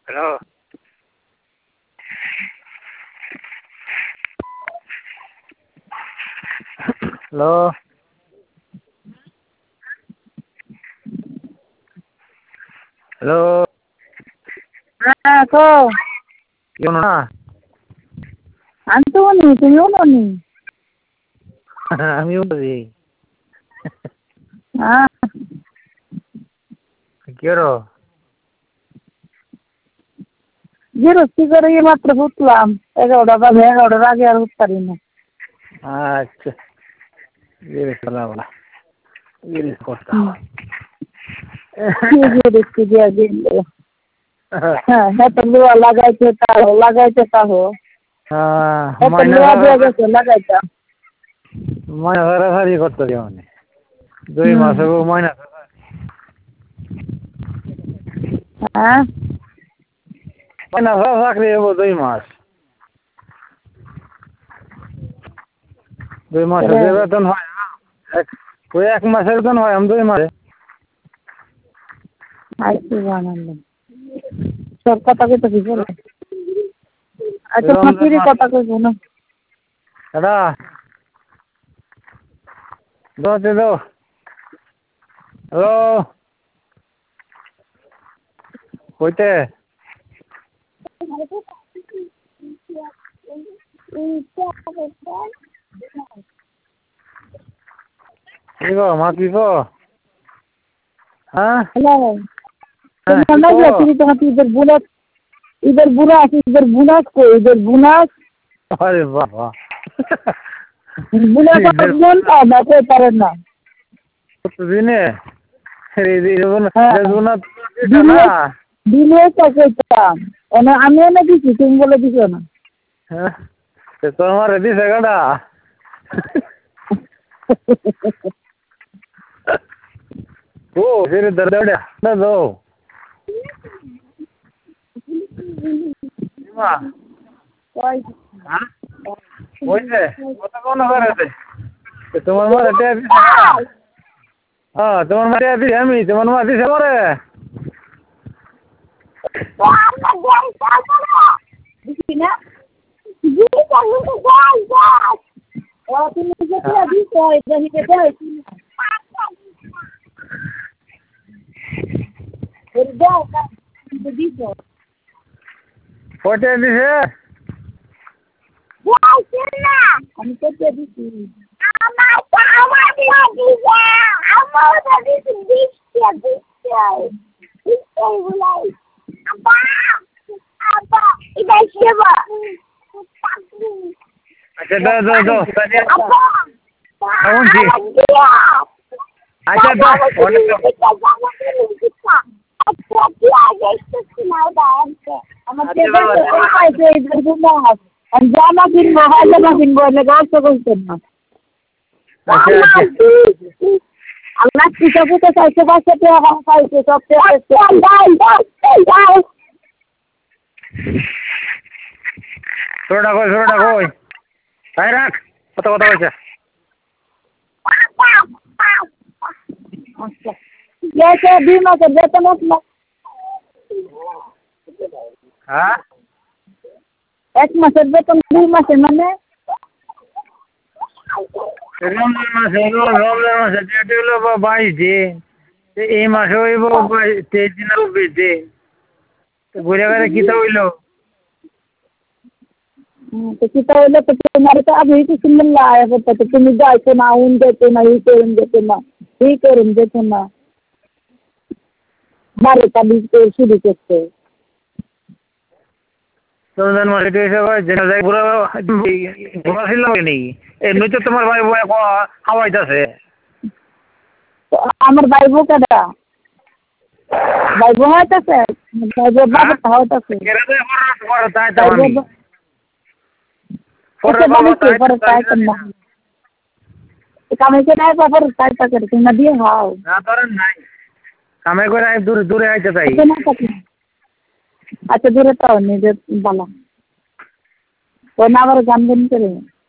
Hello. Hello. Hello. Ako. Yun na. Antoni, tuyunoni. আমি বলছি কি করো? বিরক্তি করে মাত্র উঠলাম 11টা বাজে 11টার আগে আর উঠতে পারি না। আচ্ছা বলা করতে হয়। বিরক্তি দিয়ে দিলে হ্যাঁ তো লোয়া লাগাইতে তাহো এত লোয়া দিয়ে গেছে লাগাইতে ময়না সারি করতে দিও মানে 2 মাস হবো ময়না হ্যাঁ ময়না চাকরি হবো 2 মাস 2 মাসের যে বেতন হয় ওই 1 মাসের বেতন হয় 2 মাসে আইসি বানালাম সব কথা কইতে কি বলে আচ্ছা মাটির কথা কইবো না এটা দোতে দো হ্যালো কইতে কি গো মা কি গো হ্যাঁ হ্যালো তোমরা না গেছি তোমার इधर बुनास को इधर बुनास अरे बाबा बुनास का बोलता ना कोई तरह ना तो दिने रे बुना दिने का कहता और हमें ना किसी तुम बोले किसी ना तो हमारे दिस है गड़ा ओ फिर दर्द ना दो ওইছে কত কোন করেছে তোমার মারে টেবি হ্যাঁ তোমার মারে টেবি আমি তোমার মারে দিছে পরে না জি চালু তো যাই ও তুমি যে কি দিছো এই যে দেই এর দাও না দিছো কয়টা দিছে আমি তো দিছি আমার দিছে আমার দিছে বলাই আবা এটা সেবা আচ্ছা দাও আব্বা আউনছি আচ্ছা দাও অনেক জামা কিনবো জামা কিনবো গাছ করছেন না আল্লাহ পিঠা পুতে চাইছে পাইছে পাইছে সব ছোটটা কই তাই রাখ কত কথা কইছে আচ্ছা 2 মাসের বেতন আসলো হ্যাঁ 1 মাসের বেতন 2 মাসে মানে রমজান মাসে যেটি হলো 22 দিন এই মাসে হইব 23 দিন 20 দিন তো ঘুরে ঘুরে কিতা হইলো तो कितना वाला तो तुम्हारे तो अभी तो सुन ला आया होता तो तुम जाते ना उन देते ना ही करें देते ना बारे का बीच पे शुरू करते রমজান মাসে তো এসে যেটা যায় পুরো ঘোরা ছিল নাকি এমনি তো তোমার ভাই বয় খাওয়াইতেছে तो আমার ভাইবো কেডা ভাইবো হইতাছে ভাইবো বাবা হইতাছে কেরা তো পরে তাই তো আমি পরে বাবা তাই করনা কামে কে নাই বাবার তাই তা করে তুমি দিয়ে হাও না তোর নাই কামে করে দূরে আইতে চাই আচ্ছা দূরে তো নিজে বালা তো না আবার গান গান করে